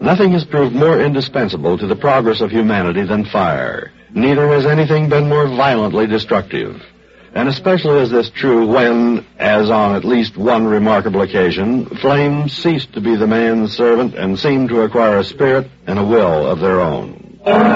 Nothing has proved more indispensable to the progress of humanity than fire. Neither has anything been more violently destructive. And especially is this true when, as on at least one remarkable occasion, flames ceased to be the man's servant and seemed to acquire a spirit and a will of their own.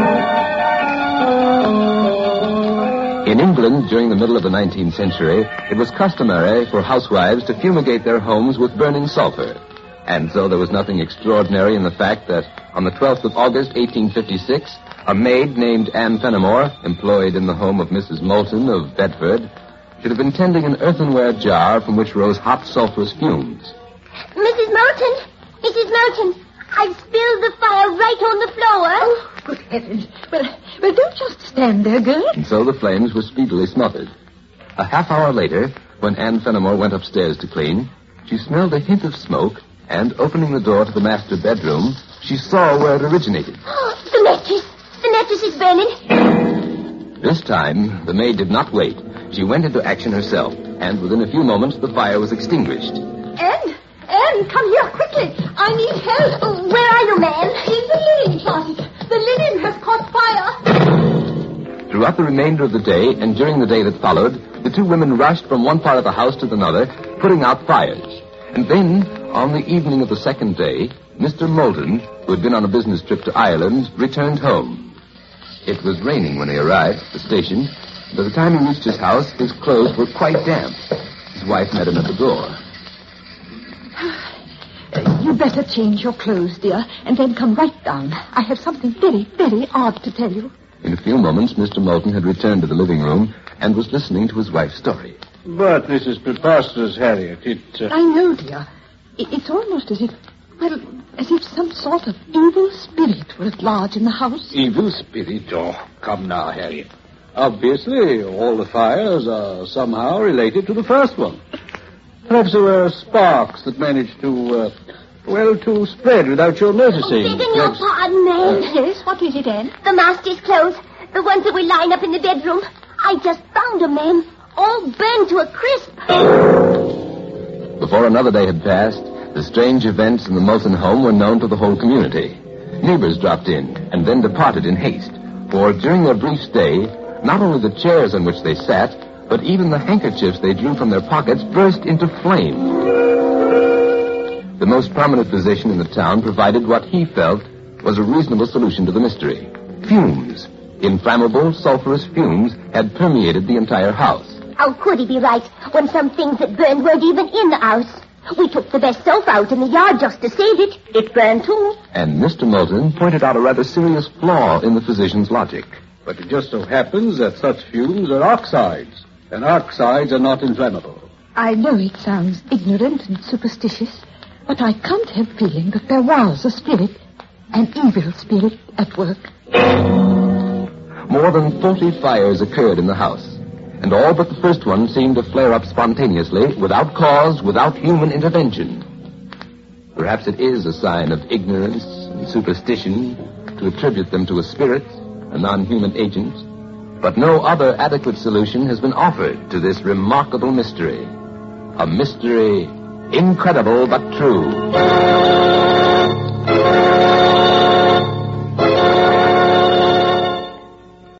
In England, during the middle of the 19th century, it was customary for housewives to fumigate their homes with burning sulfur. And so there was nothing extraordinary in the fact that on the 12th of August, 1856, a maid named Anne Fenimore, employed in the home of Mrs. Moulton of Bedford, should have been tending an earthenware jar from which rose hot sulphurous fumes. Mrs. Moulton! Mrs. Moulton! I've spilled the fire right on the floor. Oh, good heavens. Well, don't just stand there, girl. And so the flames were speedily smothered. A half hour later, when Anne Fenimore went upstairs to clean, she smelled a hint of smoke, and opening the door to the master bedroom, she saw where it originated. Oh, the mattress! The mattress is burning. This time, the maid did not wait. She went into action herself, and within a few moments, the fire was extinguished. Anne, come here quickly. I need help. Oh, where are you, ma'am? In the linen closet. The linen has caught fire. Throughout the remainder of the day, and during the day that followed, the two women rushed from one part of the house to another, putting out fires. And then, on the evening of the second day, Mr. Moulton, who had been on a business trip to Ireland, returned home. It was raining when he arrived at the station. By the time he reached his house, his clothes were quite damp. His wife met him at the door. You'd better change your clothes, dear, and then come right down. I have something very, very odd to tell you. In a few moments, Mr. Moulton had returned to the living room and was listening to his wife's story. But this is preposterous, Harriet. I know, dear. It's almost as if some sort of evil spirit were at large in the house. Evil spirit? Oh, come now, Harriet. Obviously, all the fires are somehow related to the first one. Perhaps there were sparks that managed to spread without your noticing. Begging your pardon, ma'am. Yes, what is it, Anne? The master's clothes. The ones that we line up in the bedroom. I just found them, ma'am. All burned to a crisp. Before another day had passed, the strange events in the Moulton home were known to the whole community. Neighbors dropped in and then departed in haste. For during their brief stay, not only the chairs on which they sat, but even the handkerchiefs they drew from their pockets burst into flame. The most prominent physician in the town provided what he felt was a reasonable solution to the mystery. Fumes. Inflammable, sulfurous fumes had permeated the entire house. How could he be right when some things that burned weren't even in the house? We took the best sofa out in the yard just to save it. It burned too. And Mr. Moulton pointed out a rather serious flaw in the physician's logic. But it just so happens that such fumes are oxides. And oxides are not inflammable. I know it sounds ignorant and superstitious, but I can't help feeling that there was a spirit, an evil spirit, at work. More than 40 fires occurred in the house, and all but the first one seemed to flare up spontaneously, without cause, without human intervention. Perhaps it is a sign of ignorance and superstition to attribute them to a spirit, a non-human agent. But no other adequate solution has been offered to this remarkable mystery. A mystery incredible but true.